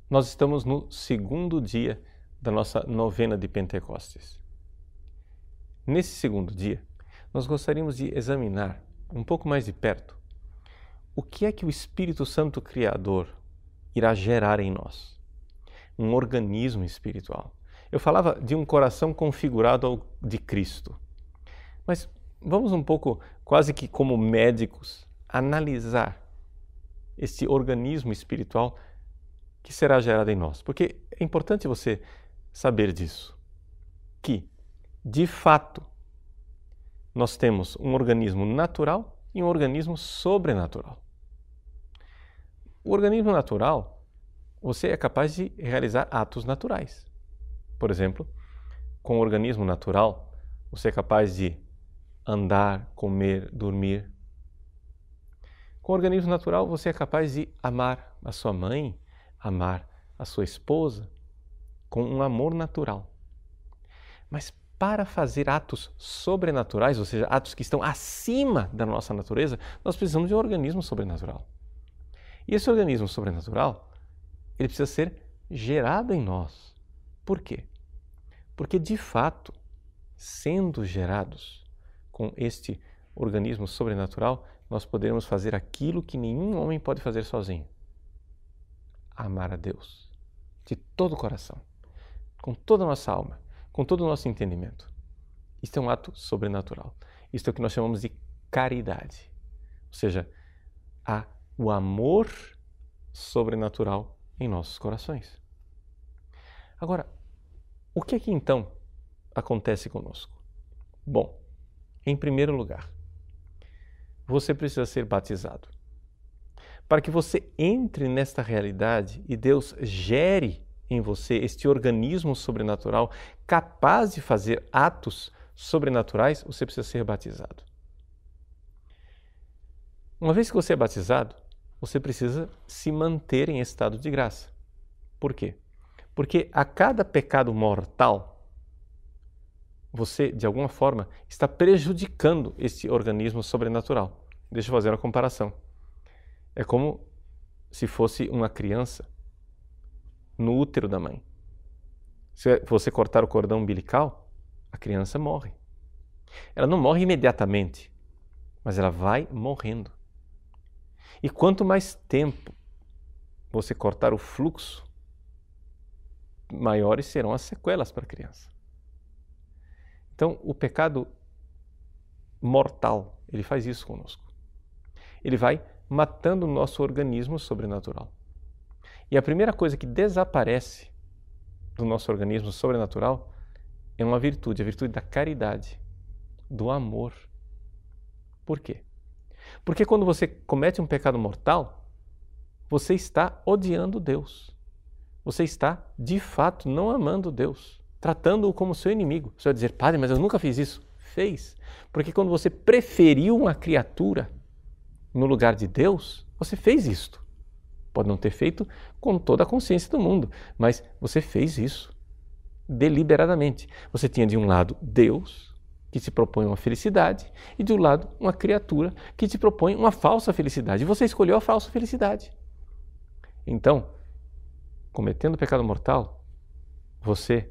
Nós estamos no segundo dia da nossa novena de Pentecostes. Nesse segundo dia, nós gostaríamos de examinar um pouco mais de perto o que é que o Espírito Santo Criador irá gerar em nós. Um organismo espiritual. Eu falava de um coração configurado ao de Cristo. Mas vamos um pouco, quase que como médicos, analisar este organismo espiritual que será gerado em nós. Porque é importante você saber disso, que, de fato, nós temos um organismo natural e um organismo sobrenatural. O organismo natural, você é capaz de realizar atos naturais. Por exemplo, com o organismo natural, você é capaz de andar, comer, dormir. Com o organismo natural, você é capaz de amar a sua mãe, amar a sua esposa, com um amor natural. Mas para fazer atos sobrenaturais, ou seja, atos que estão acima da nossa natureza, nós precisamos de um organismo sobrenatural. E esse organismo sobrenatural, ele precisa ser gerado em nós. Por quê? Porque, de fato, sendo gerados com este organismo sobrenatural, nós poderemos fazer aquilo que nenhum homem pode fazer sozinho. Amar a Deus de todo o coração, com toda a nossa alma, com todo o nosso entendimento. Isto é um ato sobrenatural. Isto é o que nós chamamos de caridade. Ou seja, há o amor sobrenatural em nossos corações. Agora, o que é que então acontece conosco? Bom, em primeiro lugar, você precisa ser batizado. Para que você entre nesta realidade e Deus gere em você este organismo sobrenatural capaz de fazer atos sobrenaturais, você precisa ser batizado. Uma vez que você é batizado, você precisa se manter em estado de graça. Por quê? Porque a cada pecado mortal, você, de alguma forma, está prejudicando este organismo sobrenatural. Deixa eu fazer uma comparação. É como se fosse uma criança no útero da mãe. Se você cortar o cordão umbilical, a criança morre. Ela não morre imediatamente, mas ela vai morrendo. E quanto mais tempo você cortar o fluxo, maiores serão as sequelas para a criança. Então, o pecado mortal, ele faz isso conosco. Ele vai matando o nosso organismo sobrenatural. E a primeira coisa que desaparece do nosso organismo sobrenatural é uma virtude, a virtude da caridade, do amor. Por quê? Porque quando você comete um pecado mortal, você está odiando Deus. Você está, de fato, não amando Deus, tratando-o como seu inimigo. Você vai dizer, padre, mas eu nunca fiz isso. Fez. Porque quando você preferiu uma criatura no lugar de Deus, você fez isto. Pode não ter feito com toda a consciência do mundo, mas você fez isso deliberadamente. Você tinha de um lado Deus, que te propõe uma felicidade, e de um lado uma criatura que te propõe uma falsa felicidade. E você escolheu a falsa felicidade. Então, cometendo o pecado mortal, você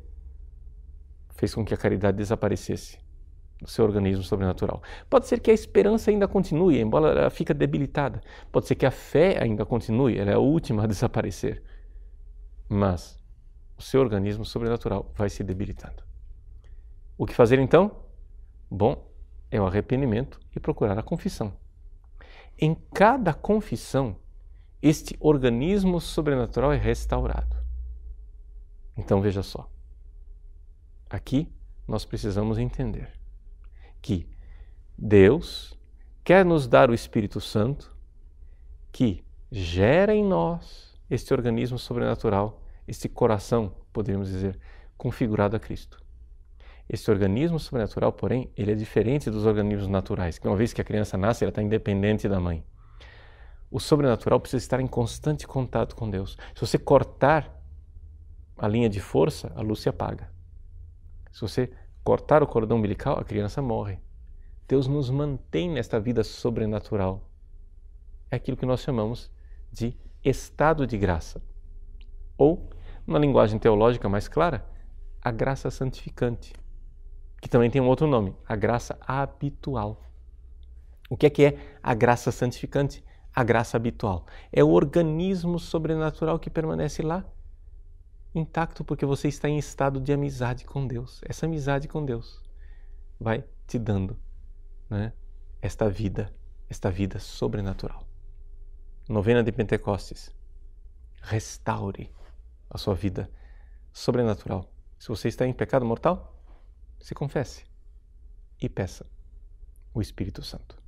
fez com que a caridade desaparecesse do seu organismo sobrenatural. Pode ser que a esperança ainda continue, embora ela fique debilitada. Pode ser que a fé ainda continue, ela é a última a desaparecer. Mas o seu organismo sobrenatural vai se debilitando. O que fazer então? Bom, é o arrependimento e procurar a confissão. Em cada confissão, este organismo sobrenatural é restaurado. Então veja só. Aqui nós precisamos entender que Deus quer nos dar o Espírito Santo que gera em nós este organismo sobrenatural, este coração, poderíamos dizer, configurado a Cristo. Este organismo sobrenatural, porém, ele é diferente dos organismos naturais, que uma vez que a criança nasce, ela está independente da mãe. O sobrenatural precisa estar em constante contato com Deus. Se você cortar a linha de força, a luz se apaga. Se você cortar o cordão umbilical, a criança morre. Deus nos mantém nesta vida sobrenatural. É aquilo que nós chamamos de estado de graça. Ou, numa linguagem teológica mais clara, a graça santificante, que também tem um outro nome, a graça habitual. O que é a graça santificante? A graça habitual. É o organismo sobrenatural que permanece lá, intacto, porque você está em estado de amizade com Deus. Essa amizade com Deus vai te dando, né, esta vida sobrenatural. Novena de Pentecostes. Restaure a sua vida sobrenatural. Se você está em pecado mortal, se confesse e peça o Espírito Santo.